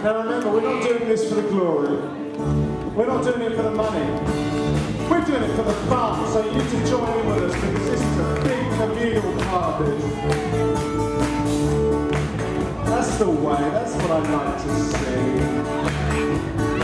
Now remember, we're not doing this for the glory. We're not doing it for the money. We're doing it for the fun, so you need to join in with us because this is a big communal party. That's the way, that's what I'd like to see.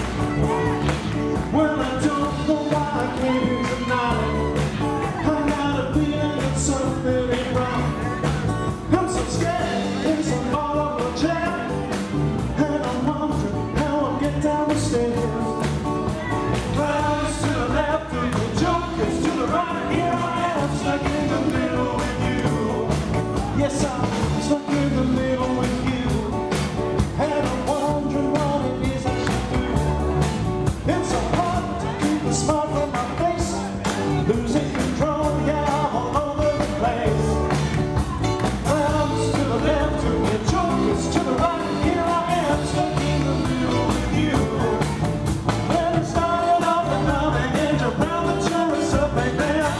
Well, I don't know why I came here tonight. I got a feeling that something ain't right. I'm so scared, yes, I'm all over my chair. And I'm wondering how I'll get down the stairs. Clowns to the left and the jokers to the right. Here I am, stuck in the middle with you. Yes, I'm stuck in the middle with you. And I'm wondering what it is I should do. It's so hard to keep a smile from my face. Losing control, yeah, I'm all over the place. Clowns to the left and the jokers to the right. Here I am, stuck in the middle with you. When it started off and now they end around the tourist up back there.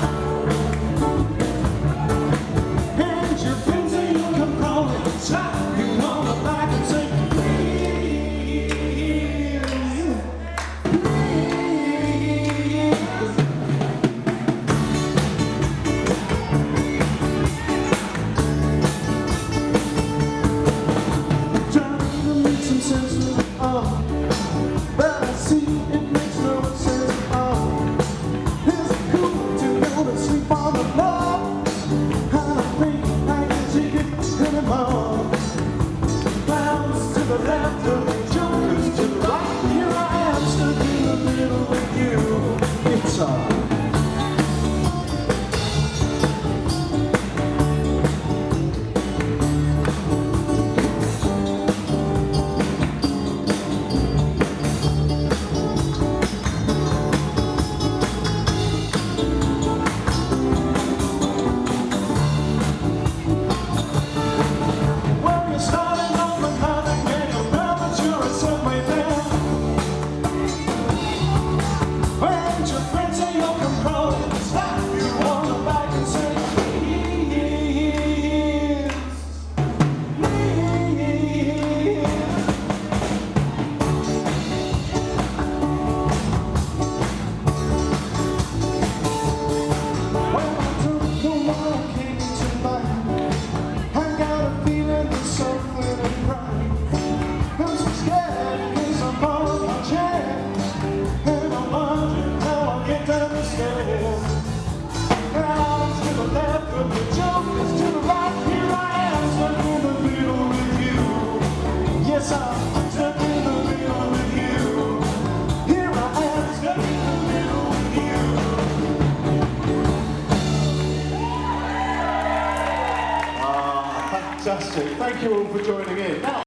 And your friends say you'll come crawling, slap you on the back and say, trying to make some sense of it all, but I see it makes no sense at all. Is it cool to go to sleep on the floor? I don't think I can take it anymore. Clowns to the left and the jokers to the right. Here I am, stuck in the middle with you. It's all. Yes, I'm stuck in the middle with you. Here I am, stuck in the middle with you. Fantastic. Thank you all for joining in. Now